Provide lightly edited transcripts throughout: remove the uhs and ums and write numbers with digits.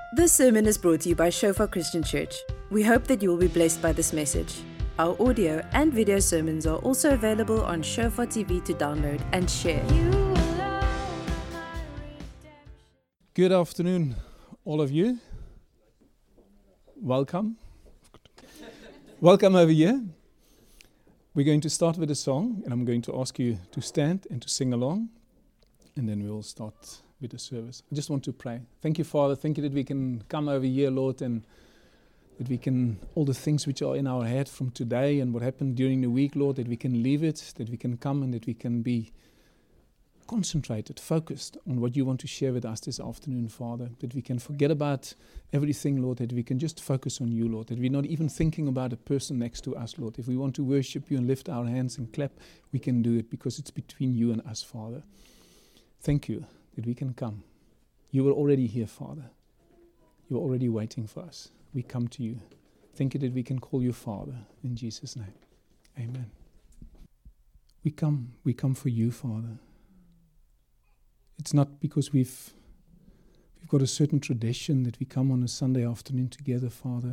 This sermon is brought to you by Shofar Christian Church. We hope that you will be blessed by this message. Our audio and video sermons are also available on Shofar TV to download and share. Good afternoon, all of you. Welcome. Welcome over here. We're going to start with a song, and I'm going to ask you to stand and to sing along, and then we'll start with the service. I just want to pray. Thank you, Father. Thank you that we can come over here, Lord, and that we can, all the things which are in our head from today and what happened during the week, Lord, that we can leave it, that we can come and that we can be concentrated, focused on what you want to share with us this afternoon, Father, that we can forget about everything, Lord, that we can just focus on you, Lord, that we're not even thinking about a person next to us, Lord. If we want to worship you and lift our hands and clap, we can do it because it's between you and us, Father. Thank you that we can come. You were already here, Father. You were already waiting for us. We come to you. Thank you that we can call you Father. In Jesus' name, amen. We come for you, Father. It's not because we've got a certain tradition that we come on a Sunday afternoon together, Father,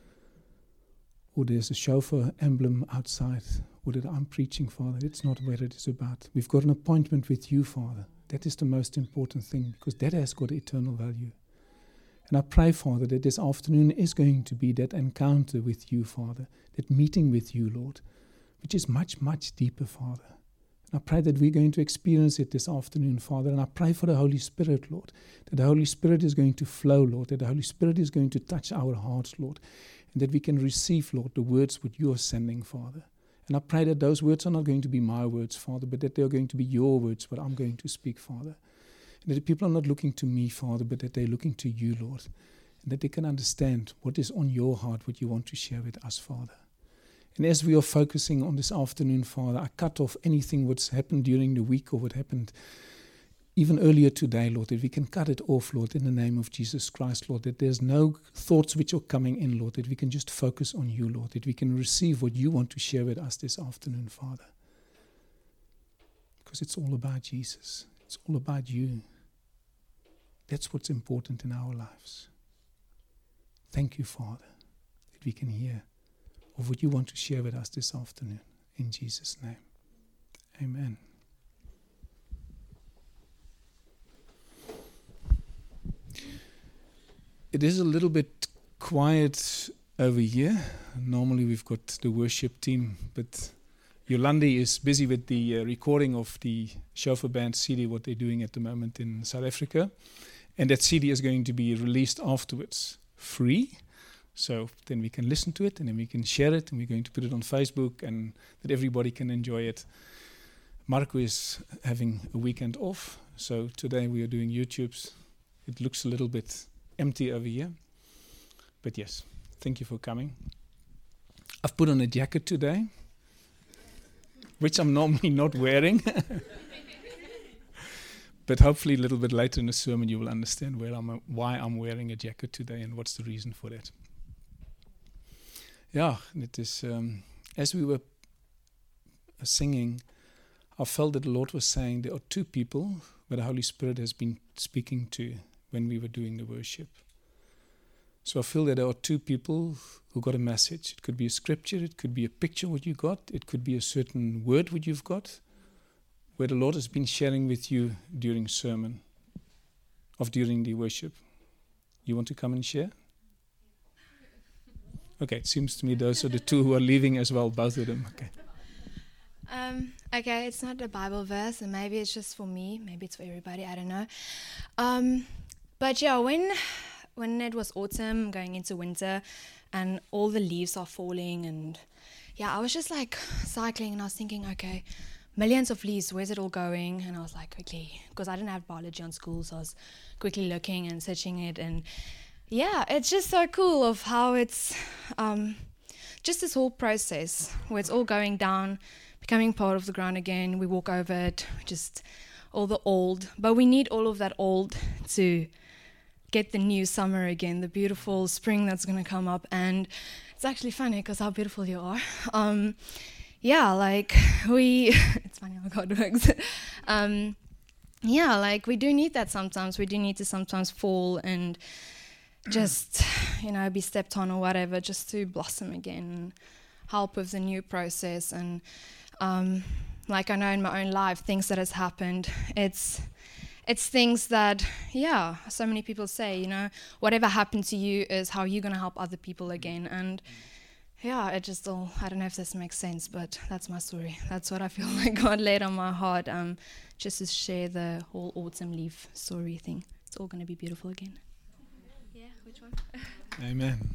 or there's a shofar emblem outside, or that I'm preaching, Father. It's not what it is about. We've got an appointment with you, Father. That is the most important thing, because that has got eternal value. And I pray, Father, that this afternoon is going to be that encounter with you, Father, that meeting with you, Lord, which is much, much deeper, Father. And I pray that we're going to experience it this afternoon, Father. And I pray for the Holy Spirit, Lord, that the Holy Spirit is going to flow, Lord, that the Holy Spirit is going to touch our hearts, Lord, and that we can receive, Lord, the words what you are sending, Father. And I pray that those words are not going to be my words, Father, but that they are going to be your words, what I'm going to speak, Father. And that the people are not looking to me, Father, but that they're looking to you, Lord. And that they can understand what is on your heart, what you want to share with us, Father. And as we are focusing on this afternoon, Father, I cut off anything what's happened during the week or what happened even earlier today, Lord, that we can cut it off, Lord, in the name of Jesus Christ, Lord, that there's no thoughts which are coming in, Lord, that we can just focus on you, Lord, that we can receive what you want to share with us this afternoon, Father. Because it's all about Jesus. It's all about you. That's what's important in our lives. Thank you, Father, that we can hear of what you want to share with us this afternoon. In Jesus' name, amen. It is a little bit quiet over here. Normally we've got the worship team, but Yolandi is busy with the recording of the Shofar Band CD, what they're doing at the moment in South Africa. And that CD is going to be released afterwards, free. So then we can listen to it and then we can share it and we're going to put it on Facebook and that everybody can enjoy it. Marco is having a weekend off, so today we are doing YouTubes. It looks a little bit empty over here. But yes, thank you for coming. I've put on a jacket today, which I'm normally not wearing. But hopefully a little bit later in the sermon you will understand why I'm wearing a jacket today and what's the reason for that. Yeah, it is, as we were singing, I felt that the Lord was saying there are two people where the Holy Spirit has been speaking to when we were doing the worship. So I feel that there are two people who got a message. It could be a scripture, it could be a picture what you got, it could be a certain word what you've got, where the Lord has been sharing with you during sermon, during the worship. You want to come and share? Okay, it seems to me those are the two who are leaving as well, both of them. Okay. Okay, it's not a Bible verse, and maybe it's just for me, maybe it's for everybody, I don't know. But yeah, when it was autumn, going into winter, and all the leaves are falling, and yeah, I was just like cycling, and I was thinking, okay, millions of leaves, where's it all going? And I was like, quickly, because I didn't have biology on school, so I was quickly looking and searching it, and yeah, it's just so cool of how it's just this whole process where it's all going down, becoming part of the ground again. We walk over it, just all the old, but we need all of that old to get the new summer again, the beautiful spring that's going to come up. And it's actually funny because how beautiful you are. Yeah, like it's funny how God works. yeah, like we do need that sometimes. We do need to sometimes fall and just, be stepped on or whatever, just to blossom again, help with the new process. And like I know in my own life, things that has happened, it's things that, so many people say, whatever happened to you is how you're going to help other people again. And it just all, I don't know if this makes sense, but that's my story. That's what I feel like God laid on my heart, just to share the whole autumn leaf story thing. It's all going to be beautiful again. Yeah, which one? Amen.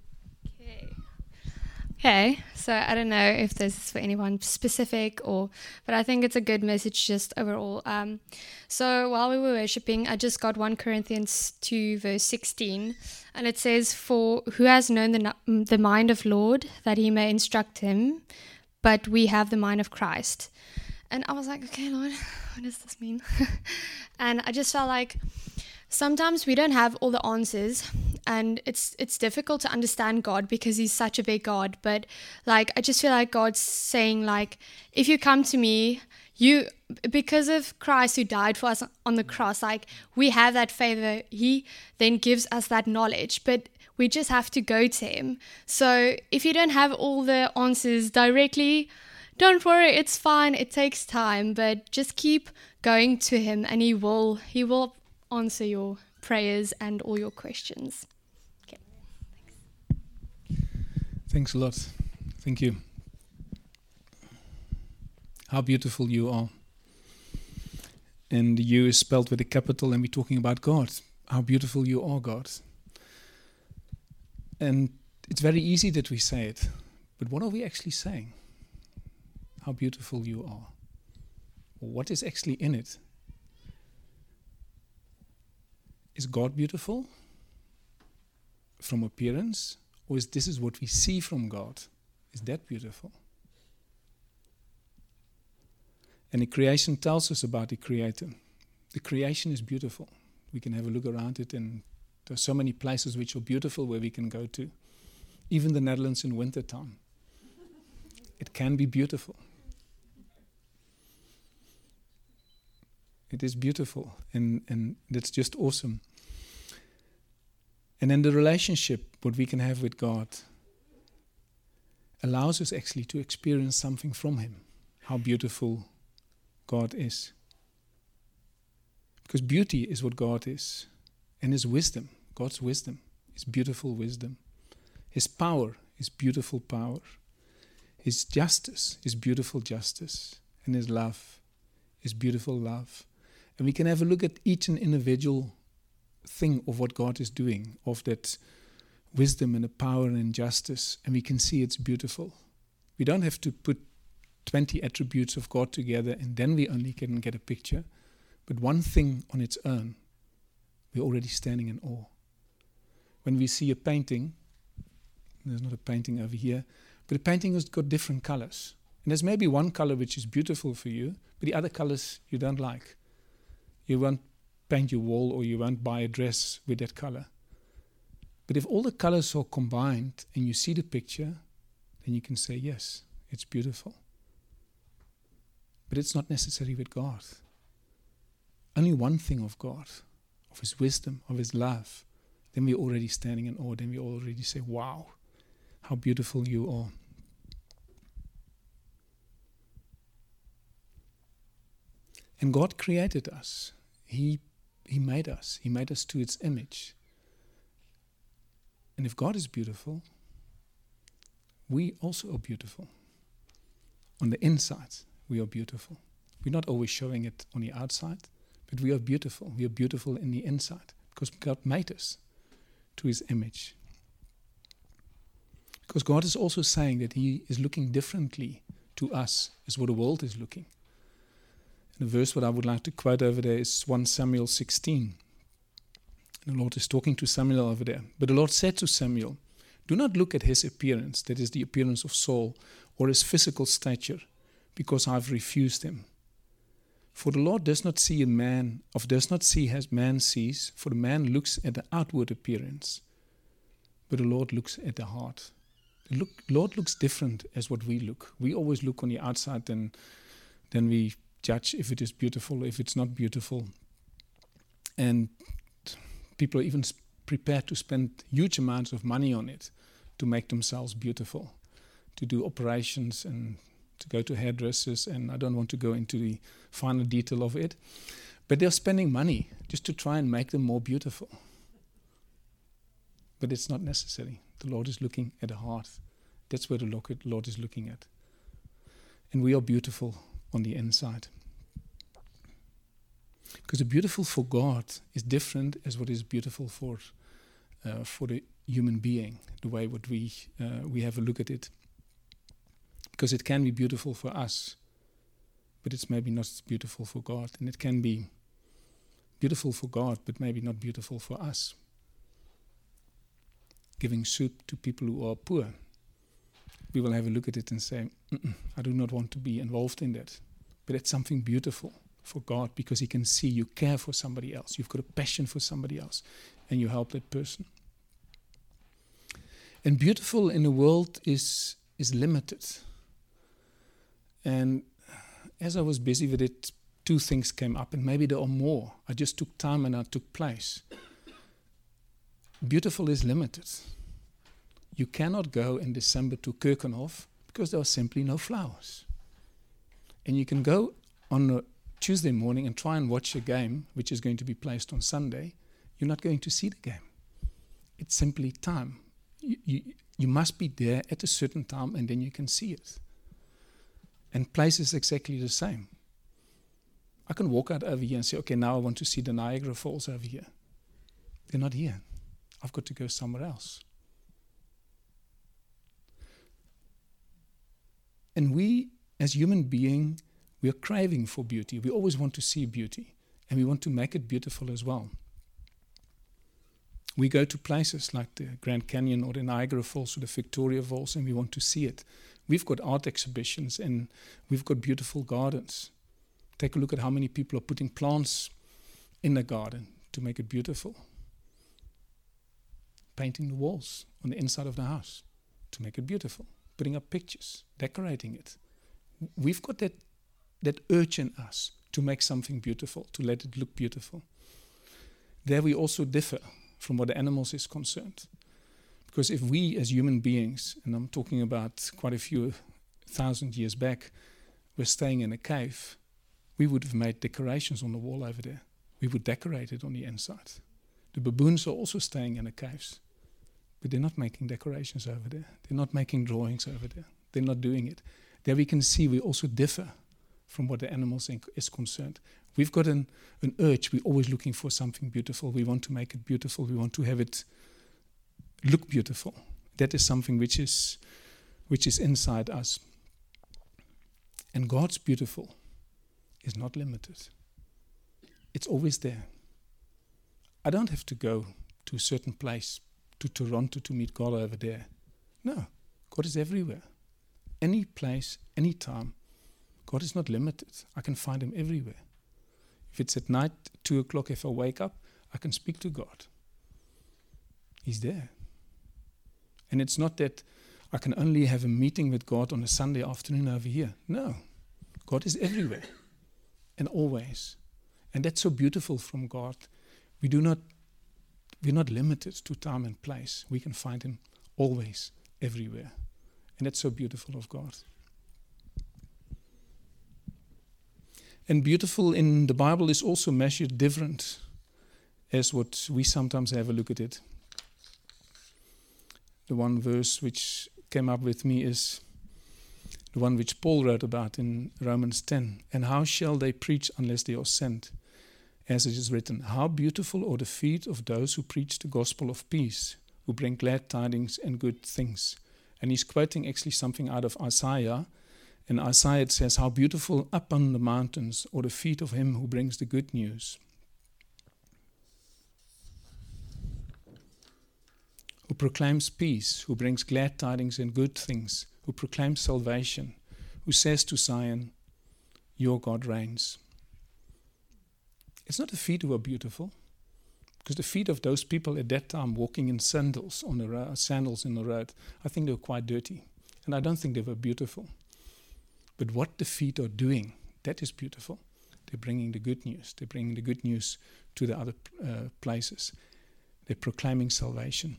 Okay, so I don't know if this is for anyone specific but I think it's a good message just overall. So while we were worshiping, I just got 1 Corinthians 2 verse 16, and it says, "For who has known the mind of Lord, that he may instruct him, but we have the mind of Christ." And I was like, okay, Lord, what does this mean? And I just felt like sometimes we don't have all the answers, and it's difficult to understand God because he's such a big God. But like, I just feel like God's saying, like, if you come to me, because of Christ who died for us on the cross, like, we have that favor. He then gives us that knowledge, but we just have to go to him. So if you don't have all the answers directly, don't worry, it's fine. It takes time, but just keep going to him, and he will answer your prayers and all your questions. Okay. Thanks a lot. Thank you. How beautiful you are. And you is spelled with a capital, and we're talking about God. How beautiful you are, God. And it's very easy that we say it, but what are we actually saying? How beautiful you are. What is actually in it? Is God beautiful from appearance, or is this what we see from God? Is that beautiful? And the creation tells us about the Creator. The creation is beautiful. We can have a look around it, and there are so many places which are beautiful where we can go to. Even the Netherlands in wintertime. It can be beautiful. It is beautiful, and that's just awesome. And then the relationship, what we can have with God, allows us actually to experience something from him, how beautiful God is. Because beauty is what God is, and his wisdom, God's wisdom, is beautiful wisdom. His power is beautiful power. His justice is beautiful justice, and his love is beautiful love. And we can have a look at each and individual thing of what God is doing, of that wisdom and the power and justice, and we can see it's beautiful. We don't have to put 20 attributes of God together and then we only can get a picture. But one thing on its own, we're already standing in awe. When we see a painting, there's not a painting over here, but a painting has got different colors. And there's maybe one color which is beautiful for you, but the other colors you don't like. You won't paint your wall, or you won't buy a dress with that color. But if all the colors are combined and you see the picture, then you can say, yes, it's beautiful. But it's not necessary with God. Only one thing of God, of his wisdom, of his love, then we're already standing in awe. Then we already say, wow, how beautiful you are. And God created us. He made us. He made us to its image. And if God is beautiful, we also are beautiful. On the inside, we are beautiful. We're not always showing it on the outside, but we are beautiful. We are beautiful in the inside because God made us to his image. Because God is also saying that he is looking differently to us as what the world is looking. And the verse what I would like to quote over there is 1 Samuel 16. And the Lord is talking to Samuel over there. But the Lord said to Samuel, do not look at his appearance, that is the appearance of Saul, or his physical stature, because I have refused him. For the Lord does not see as man sees, for the man looks at the outward appearance, but the Lord looks at the heart. The Lord looks different as what we look. We always look on the outside, then we judge if it is beautiful, if it's not beautiful. And people are even prepared to spend huge amounts of money on it to make themselves beautiful, to do operations and to go to hairdressers, and I don't want to go into the final detail of it. But they're spending money just to try and make them more beautiful. But it's not necessary. The Lord is looking at the heart. That's where the Lord is looking at. And we are beautiful on the inside. Because the beautiful for God is different as what is beautiful for the human being, the way what we have a look at it. Because it can be beautiful for us, but it's maybe not beautiful for God. And it can be beautiful for God, but maybe not beautiful for us. Giving soup to people who are poor. We will have a look at it and say, I do not want to be involved in that. But it's something beautiful for God, because He can see you care for somebody else. You've got a passion for somebody else, and you help that person. And beautiful in the world is limited. And as I was busy with it, two things came up, and maybe there are more. I just took time and I took place. Beautiful is limited. You cannot go in December to Keukenhof because there are simply no flowers. And you can go on a Tuesday morning and try and watch a game which is going to be placed on Sunday. You're not going to see the game. It's simply time. You must be there at a certain time, and then you can see it. And place is exactly the same. I can walk out over here and say, okay, now I want to see the Niagara Falls over here. They're not here. I've got to go somewhere else. And we, as human beings, we are craving for beauty. We always want to see beauty, and we want to make it beautiful as well. We go to places like the Grand Canyon or the Niagara Falls or the Victoria Falls, and we want to see it. We've got art exhibitions, and we've got beautiful gardens. Take a look at how many people are putting plants in the garden to make it beautiful. Painting the walls on the inside of the house to make it beautiful. Putting up pictures, decorating it. We've got that urge in us to make something beautiful, to let it look beautiful. There we also differ from what the animals is concerned. Because if we as human beings, and I'm talking about quite a few 1,000 years back, were staying in a cave, we would have made decorations on the wall over there. We would decorate it on the inside. The baboons are also staying in the caves, but they're not making decorations over there. They're not making drawings over there. They're not doing it. There we can see we also differ from what the animals is concerned. We've got an urge. We're always looking for something beautiful. We want to make it beautiful. We want to have it look beautiful. That is something which is inside us. And God's beautiful is not limited. It's always there. I don't have to go to a certain place, to Toronto, to meet God over there. No, God is everywhere. Any place, any time. God is not limited. I can find Him everywhere. If it's at night, 2 o'clock, if I wake up, I can speak to God. He's there. And it's not that I can only have a meeting with God on a Sunday afternoon over here. No, God is everywhere and always. And that's so beautiful from God. We're not limited to time and place. We can find Him always, everywhere. And that's so beautiful of God. And beautiful in the Bible is also measured different as what we sometimes have a look at it. The one verse which came up with me is the one which Paul wrote about in Romans 10. And how shall they preach unless they are sent? As it is written, how beautiful are the feet of those who preach the gospel of peace, who bring glad tidings and good things. And he's quoting actually something out of Isaiah. In Isaiah it says, how beautiful up on the mountains are the feet of him who brings the good news. Who proclaims peace, who brings glad tidings and good things, who proclaims salvation, who says to Zion, your God reigns. It's not the feet who are beautiful, because the feet of those people at that time walking in sandals on the road, sandals in the road, I think they were quite dirty, and I don't think they were beautiful. But what the feet are doing, that is beautiful. They're bringing the good news. They're bringing the good news to the other places. They're proclaiming salvation.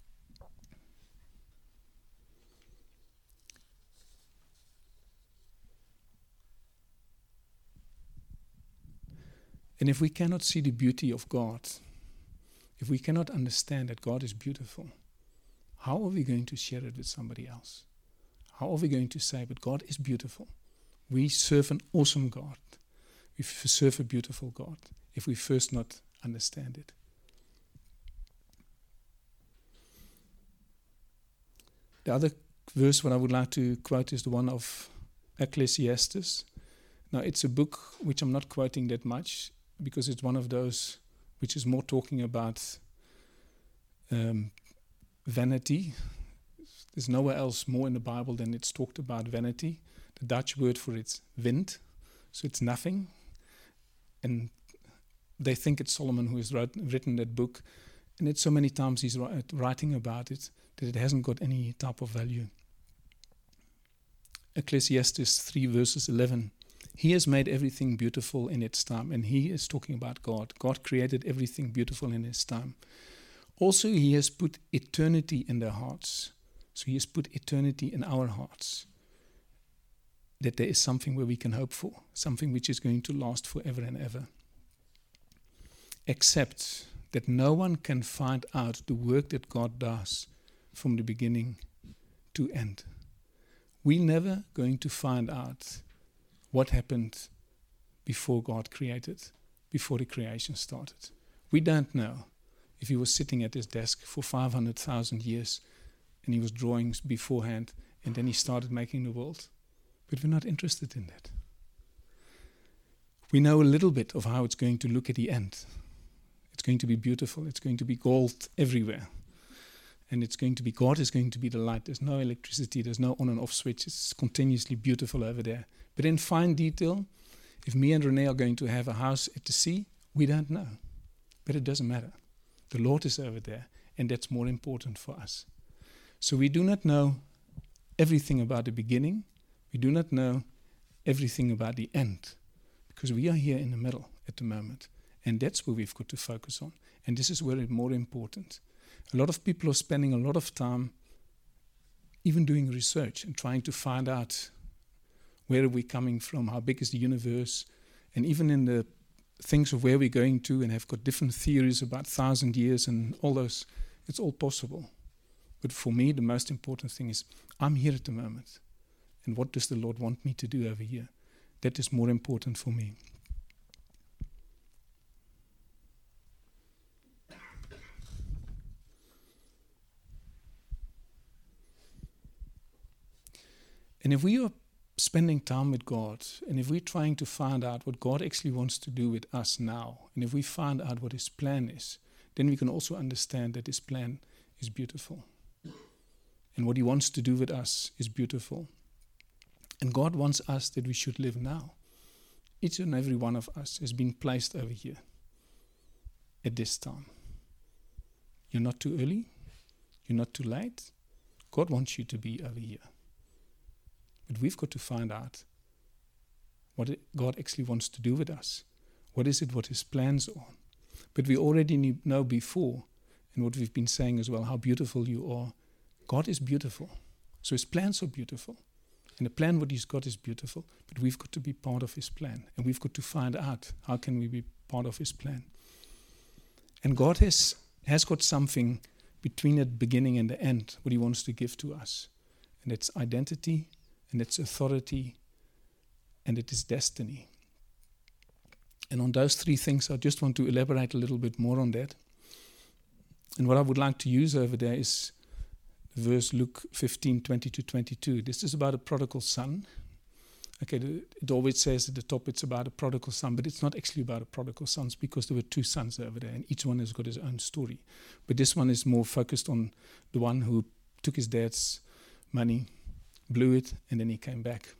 And if we cannot see the beauty of God, if we cannot understand that God is beautiful, how are we going to share it with somebody else? How are we going to say, but God is beautiful? We serve an awesome God. We serve a beautiful God if we first not understand it. The other verse what I would like to quote is the one of Ecclesiastes. Now, it's a book which I'm not quoting that much because it's one of those which is more talking about vanity. There's nowhere else more in the Bible than it's talked about vanity. The Dutch word for it's wind, so it's nothing. And they think it's Solomon who has written that book. And it's so many times he's writing about it that it hasn't got any type of value. Ecclesiastes 3 verses 11. He has made everything beautiful in its time. And he is talking about God. God created everything beautiful in his time. Also, he has put eternity in their hearts. So he has put eternity in our hearts. That there is something where we can hope for. Something which is going to last forever and ever. Except that no one can find out the work that God does from the beginning to end. We're never going to find out what happened before God created, before the creation started. We don't know if he was sitting at his desk for 500,000 years and he was drawing beforehand and then he started making the world. But we're not interested in that. We know a little bit of how it's going to look at the end. It's going to be beautiful. It's going to be gold everywhere. And it's going to be, God is going to be the light. There's no electricity. There's no on and off switch. It's continuously beautiful over there. But in fine detail, if me and Renee are going to have a house at the sea, we don't know. But it doesn't matter. The Lord is over there. And that's more important for us. So we do not know everything about the beginning. We do not know everything about the end. Because we are here in the middle at the moment. And that's where we've got to focus on. And this is where it's more important. A lot of people are spending a lot of time even doing research and trying to find out where are we coming from, how big is the universe, and even in the things of where we're going to, and have got different theories about 1,000 years and all those. It's all possible. But for me, the most important thing is I'm here at the moment. And what does the Lord want me to do over here? That is more important for me. And if we are spending time with God, and if we're trying to find out what God actually wants to do with us now, and if we find out what his plan is, then we can also understand that his plan is beautiful. And what he wants to do with us is beautiful. And God wants us that we should live now. Each and every one of us has been placed over here at this time. You're not too early. You're not too late. God wants you to be over here. But we've got to find out what God actually wants to do with us. What is it, what his plans are. But we already know before, and what we've been saying as well, how beautiful you are. God is beautiful. So his plans are beautiful. And the plan what he's got is beautiful. But we've got to be part of his plan. And we've got to find out how can we be part of his plan. And God has got something between the beginning and the end, what he wants to give to us. And it's identity, and it's authority, and it is destiny. And on those three things, I just want to elaborate a little bit more on that. And what I would like to use over there is the verse Luke 15:20-22. This is about a prodigal son. Okay, it always says at the top it's about a prodigal son, but it's not actually about a prodigal son because there were two sons over there, and each one has got his own story. But this one is more focused on the one who took his dad's money, blew it, and then he came back.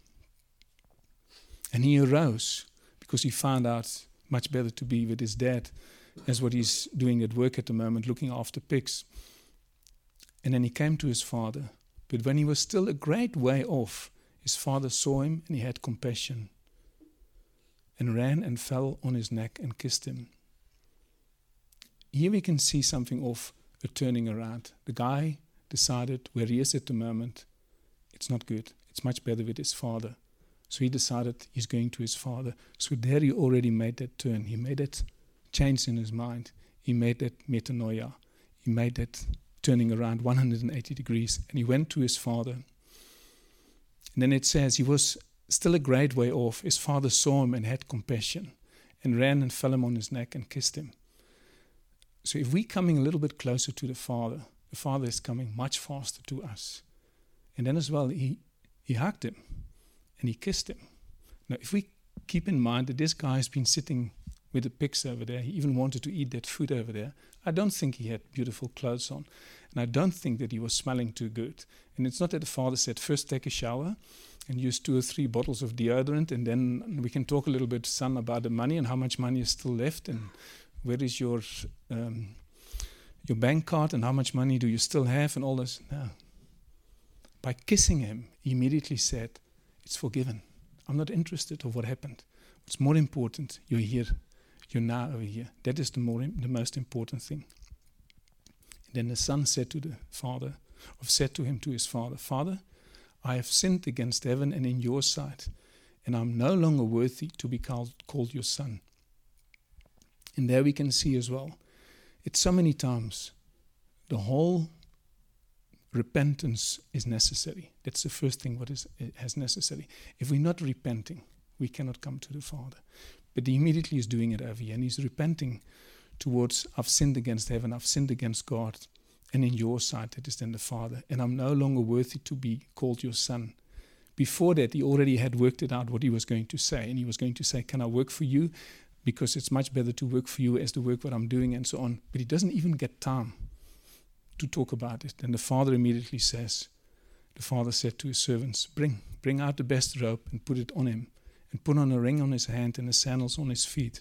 And he arose because he found out much better to be with his dad as what he's doing at work at the moment, looking after pigs. And then he came to his father. But when he was still a great way off, his father saw him and he had compassion and ran and fell on his neck and kissed him. here we can see something of a turning around. The guy decided where he is at the moment, it's not good. It's much better with his father. So he decided he's going to his father. So there he already made that turn. He made that change in his mind. He made that metanoia. He made that turning around 180 degrees. And he went to his father. And then it says he was still a great way off. His father saw him and had compassion and ran and fell him on his neck and kissed him. So if we're coming a little bit closer to the Father is coming much faster to us. And then as well, he hugged him and he kissed him. Now, if we keep in mind that this guy has been sitting with the pigs over there, he even wanted to eat that food over there, I don't think he had beautiful clothes on. And I don't think that he was smelling too good. And it's not that the Father said, first take a shower and use 2 or 3 bottles of deodorant, and then we can talk a little bit, son, about the money and how much money is still left, and where is your bank card, and how much money do you still have, and all this. No. By kissing him, he immediately said, it's forgiven. I'm not interested of what happened. What's more important, you're here. You're now over here. That is the most important thing. And then the son said to the father, or said to him, to his father, Father, I have sinned against heaven and in your sight, and I'm no longer worthy to be called your son. And there we can see as well, it's so many times the whole repentance is necessary. That's the first thing what is as necessary. If we're not repenting, we cannot come to the Father. But he immediately is doing it over here, and he's repenting towards, I've sinned against heaven, I've sinned against God, and in your sight, that is then the Father, and I'm no longer worthy to be called your son. Before that, he already had worked it out what he was going to say, and he was going to say, can I work for you? Because it's much better to work for you as the work what I'm doing, and so on. But he doesn't even get time to talk about it. And the Father immediately says, the Father said to his servants, bring out the best robe and put it on him, and put on a ring on his hand and the sandals on his feet.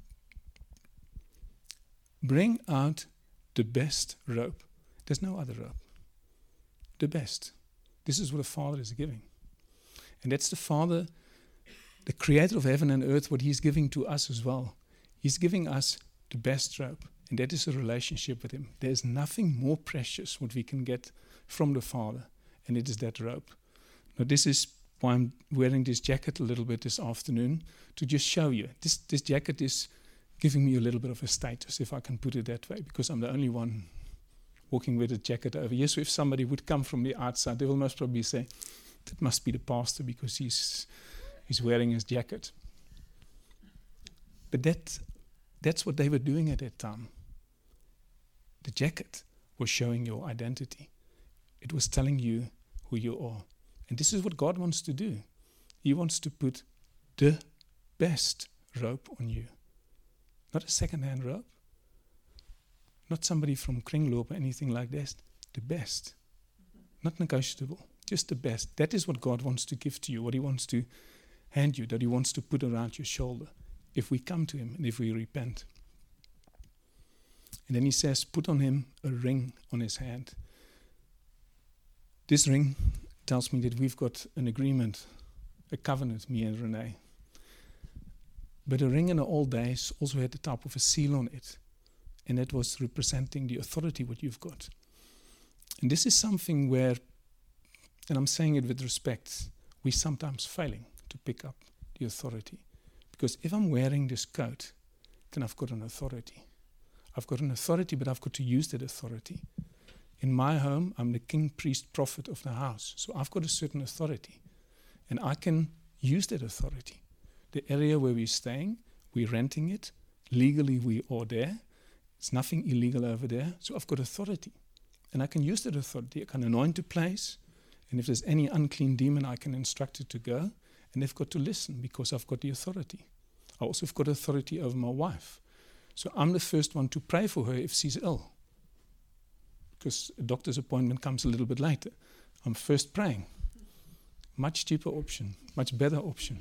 Bring out the best robe. There's no other robe. The best. This is what the Father is giving. And that's the Father, the creator of heaven and earth, what he's giving to us as well. He's giving us the best robe. And that is a relationship with him. There's nothing more precious what we can get from the Father. And it is that robe. Now this is why I'm wearing this jacket a little bit this afternoon, to just show you. This jacket is giving me a little bit of a status, if I can put it that way, because I'm the only one walking with a jacket over here. So if somebody would come from the outside, they will most probably say, that must be the pastor because he's wearing his jacket. But that's what they were doing at that time. The jacket was showing your identity. It was telling you who you are. And this is what God wants to do. He wants to put the best robe on you. Not a second-hand robe. Not somebody from Kringloop or anything like that. The best. Not negotiable. Just the best. That is what God wants to give to you. What he wants to hand you. That he wants to put around your shoulder. If we come to him and if we repent. And then he says, put on him a ring on his hand. This ring tells me that we've got an agreement, a covenant, me and Renee. But a ring in the old days also had the type of a seal on it. And that was representing the authority what you've got. And this is something where, and I'm saying it with respect, we're sometimes failing to pick up the authority. Because if I'm wearing this coat, then I've got an authority. I've got an authority, but I've got to use that authority. In my home, I'm the king, priest, prophet of the house. So I've got a certain authority. And I can use that authority. The area where we're staying, we're renting it. Legally, we are there. There's nothing illegal over there. So I've got authority. And I can use that authority. I can anoint a place. And if there's any unclean demon, I can instruct it to go. And they've got to listen because I've got the authority. I also have got authority over my wife. So I'm the first one to pray for her if she's ill. Because a doctor's appointment comes a little bit later. I'm first praying. Much cheaper option, much better option.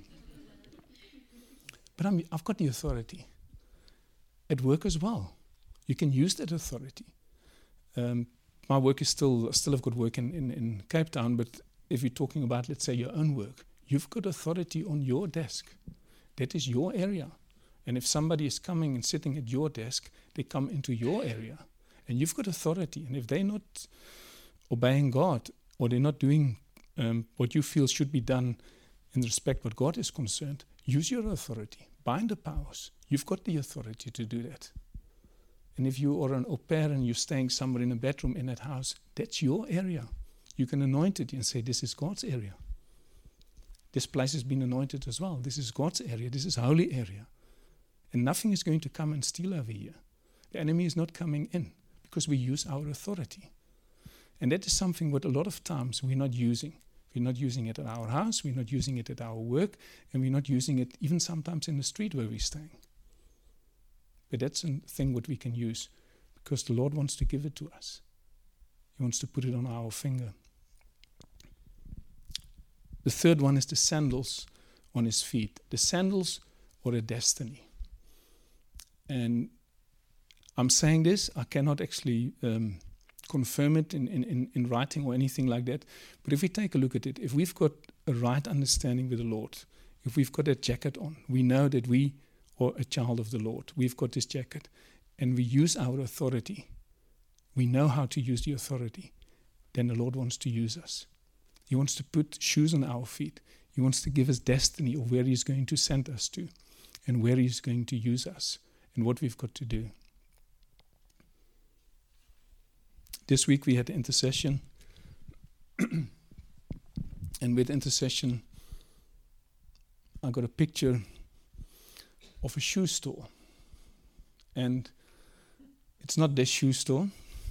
But I've got the authority. At work as well. You can use that authority. My work is still have got work in Cape Town, but if you're talking about, let's say, your own work, you've got authority on your desk. That is your area. And if somebody is coming and sitting at your desk, they come into your area. And you've got authority. And if they're not obeying God, or they're not doing what you feel should be done in respect what God is concerned, use your authority. Bind the powers. You've got the authority to do that. And if you are an au pair and you're staying somewhere in a bedroom in that house, that's your area. You can anoint it and say, this is God's area. This place has been anointed as well. This is God's area. This is holy area. And nothing is going to come and steal over here. The enemy is not coming in because we use our authority. And that is something what a lot of times we're not using. We're not using it at our house, we're not using it at our work, and we're not using it even sometimes in the street where we're staying. But that's a thing what we can use because the Lord wants to give it to us. He wants to put it on our finger. The third one is the sandals on his feet. The sandals or a destiny. And I'm saying this, I cannot actually confirm it in writing or anything like that. But if we take a look at it, if we've got a right understanding with the Lord, if we've got that jacket on, we know that we are a child of the Lord. We've got this jacket and we use our authority. We know how to use the authority. Then the Lord wants to use us. He wants to put shoes on our feet. He wants to give us destiny of where He's going to send us to and where He's going to use us and what we've got to do. This week we had intercession. And with intercession, I got a picture of a shoe store. And it's not this shoe store.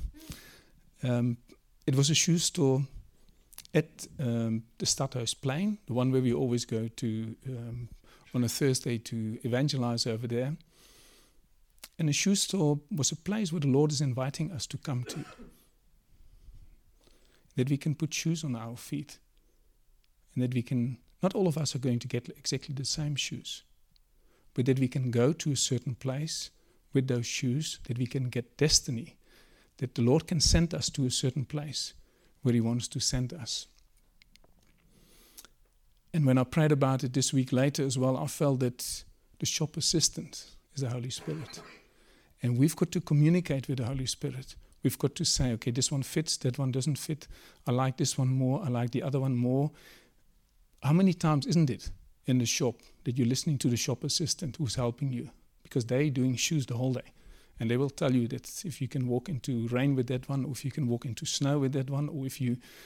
It was a shoe store at the Stadhuisplein, the one where we always go to on a Thursday to evangelize over there. And a shoe store was a place where the Lord is inviting us to come to. That we can put shoes on our feet. And that we can, not all of us are going to get exactly the same shoes. But that we can go to a certain place with those shoes, that we can get destiny. That the Lord can send us to a certain place where He wants to send us. And when I prayed about it this week later as well, I felt that the shop assistant is the Holy Spirit. And we've got to communicate with the Holy Spirit. We've got to say, okay, this one fits, that one doesn't fit. I like this one more, I like the other one more. How many times isn't it in the shop that you're listening to the shop assistant who's helping you? Because they're doing shoes the whole day. And they will tell you that if you can walk into rain with that one, or if you can walk into snow with that one, or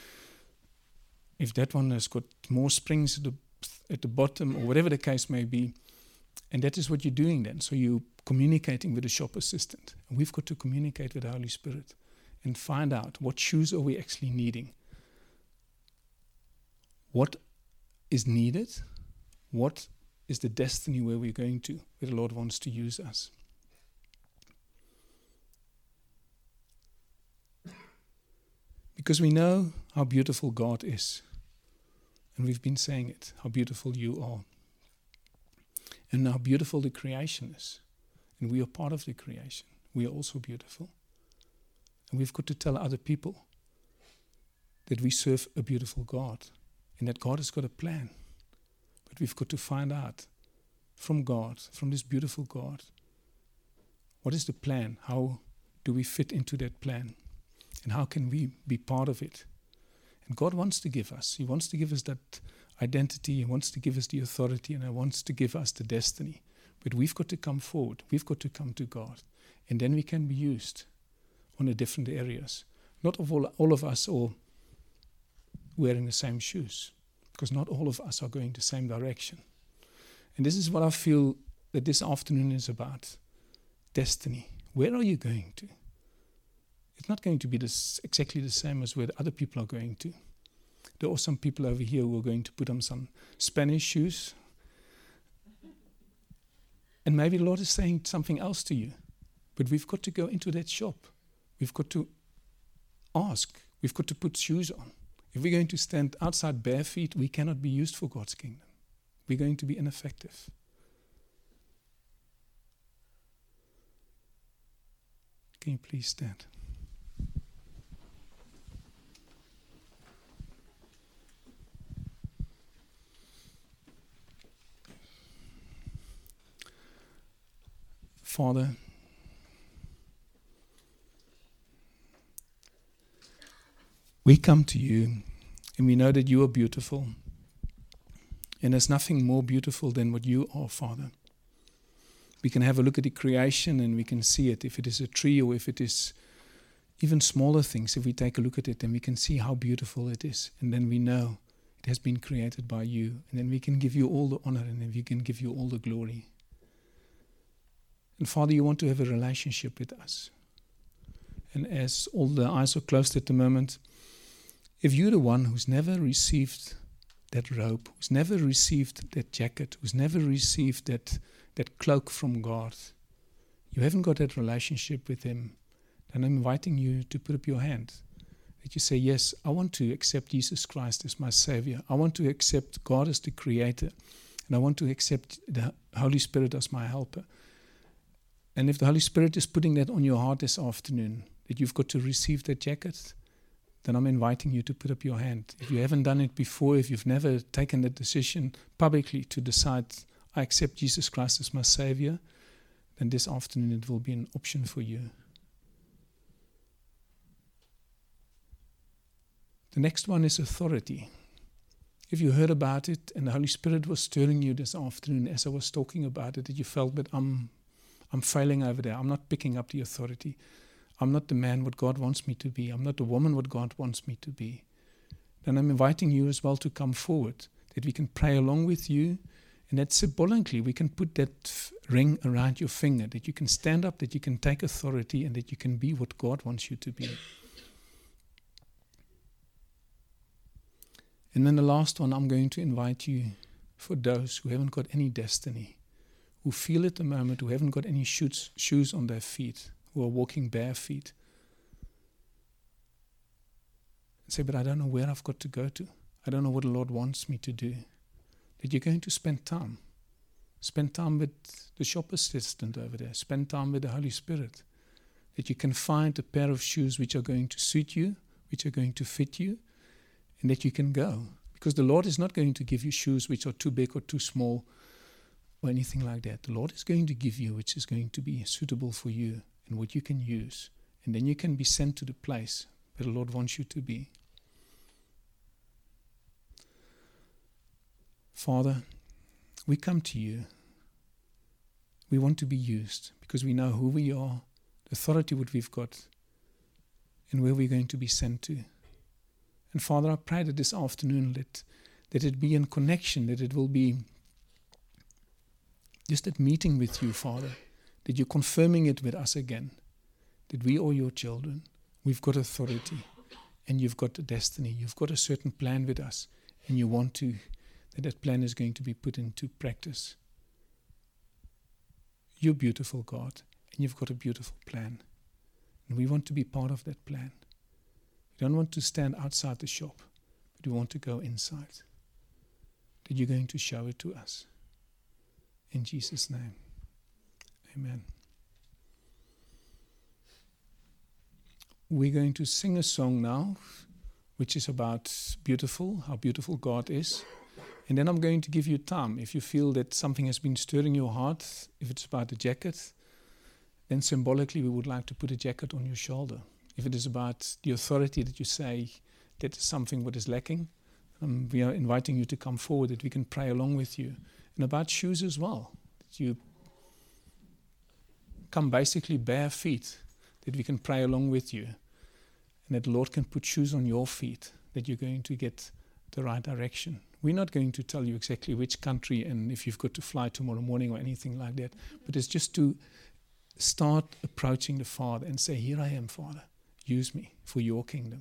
if that one has got more springs at the bottom, or whatever the case may be. And that is what you're doing then. So you're communicating with the shop assistant. And we've got to communicate with the Holy Spirit and find out what shoes are we actually needing. What is needed? What is the destiny where we're going to, where the Lord wants to use us? Because we know how beautiful God is. And we've been saying it, how beautiful you are. And how beautiful the creation is. And we are part of the creation. We are also beautiful. And we've got to tell other people that we serve a beautiful God. And that God has got a plan. But we've got to find out from God, from this beautiful God, what is the plan? How do we fit into that plan? And how can we be part of it? And God wants to give us. He wants to give us that identity. He wants to give us the authority. And He wants to give us the destiny. But we've got to come forward. We've got to come to God. And then we can be used on the different areas. Not all of us are wearing the same shoes. Because not all of us are going the same direction. And this is what I feel that this afternoon is about. Destiny. Where are you going to? It's not going to be exactly the same as where the other people are going to. There are some people over here who are going to put on some Spanish shoes. And maybe the Lord is saying something else to you. But we've got to go into that shop. We've got to ask. We've got to put shoes on. If we're going to stand outside bare feet, we cannot be used for God's kingdom. We're going to be ineffective. Can you please stand? Father, we come to you and we know that you are beautiful. And there's nothing more beautiful than what you are, Father. We can have a look at the creation and we can see it. If it is a tree or if it is even smaller things, if we take a look at it, then we can see how beautiful it is. And then we know it has been created by you. And then we can give you all the honor and then we can give you all the glory. And Father, you want to have a relationship with us. And as all the eyes are closed at the moment, if you're the one who's never received that robe, who's never received that jacket, who's never received that cloak from God, you haven't got that relationship with Him, then I'm inviting you to put up your hand. That you say, yes, I want to accept Jesus Christ as my Savior. I want to accept God as the Creator. And I want to accept the Holy Spirit as my helper. And if the Holy Spirit is putting that on your heart this afternoon, that you've got to receive that jacket, then I'm inviting you to put up your hand. If you haven't done it before, if you've never taken the decision publicly to decide, I accept Jesus Christ as my Savior, then this afternoon it will be an option for you. The next one is authority. If you heard about it and the Holy Spirit was stirring you this afternoon as I was talking about it, that you felt that I'm failing over there, I'm not picking up the authority. I'm not the man what God wants me to be. I'm not the woman what God wants me to be. Then I'm inviting you as well to come forward, that we can pray along with you, and that symbolically we can put that ring around your finger, that you can stand up, that you can take authority, and that you can be what God wants you to be. And then the last one, I'm going to invite you for those who haven't got any destiny, who feel at the moment, who haven't got any shoes on their feet, who are walking bare feet. And say, but I don't know where I've got to go to. I don't know what the Lord wants me to do. That you're going to spend time. Spend time with the shop assistant over there. Spend time with the Holy Spirit. That you can find a pair of shoes which are going to suit you, which are going to fit you, and that you can go. Because the Lord is not going to give you shoes which are too big or too small or anything like that. The Lord is going to give you which is going to be suitable for you and what you can use. And then you can be sent to the place where the Lord wants you to be. Father, we come to you. We want to be used because we know who we are, the authority what we've got, and where we're going to be sent to. And Father, I pray that this afternoon that it be in connection, that it will be just that meeting with you, Father, that you're confirming it with us again, that we are your children, we've got authority, and you've got a destiny, you've got a certain plan with us, and you want to, that plan is going to be put into practice. You're beautiful, God, and you've got a beautiful plan, and we want to be part of that plan. We don't want to stand outside the shop, but we want to go inside, that you're going to show it to us. In Jesus' name. Amen. We're going to sing a song now, which is about beautiful, how beautiful God is. And then I'm going to give you time. If you feel that something has been stirring your heart, if it's about a jacket, then symbolically we would like to put a jacket on your shoulder. If it is about the authority that you say that is something what is lacking, we are inviting you to come forward, that we can pray along with you. And about shoes as well, that you come basically bare feet, that we can pray along with you, and that the Lord can put shoes on your feet, that you're going to get the right direction. We're not going to tell you exactly which country and if you've got to fly tomorrow morning or anything like that, but it's just to start approaching the Father and say, here I am, Father, use me for your kingdom.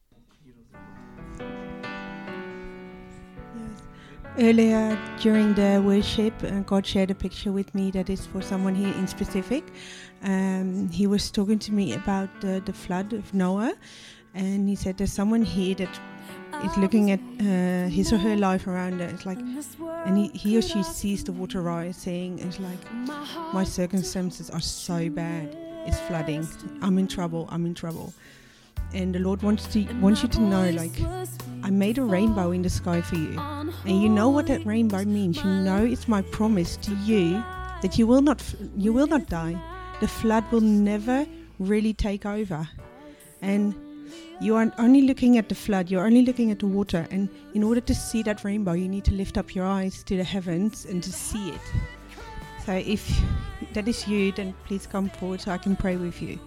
Earlier during the worship, God shared a picture with me that is for someone here in specific. He was talking to me about the flood of Noah, and he said there's someone here that is looking at his or her life around her. It's like, and he or she sees the water rise, saying, it's like, my circumstances are so bad, it's flooding, I'm in trouble. And the Lord wants you to know, like, I made a rainbow in the sky for you. And you know what that rainbow means. You know it's my promise to you that you will not die. the flood will never really take over. And you are only looking at the flood, you're only looking at the water, and in order to see that rainbow, you need to lift up your eyes to the heavens and to see it. So if that is you, then please come forward so I can pray with you.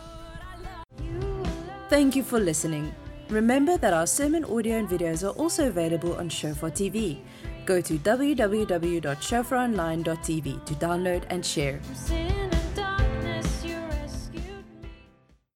Thank you for listening. Remember that our sermon audio and videos are also available on Shofar TV. Go to www.shofaronline.tv to download and share.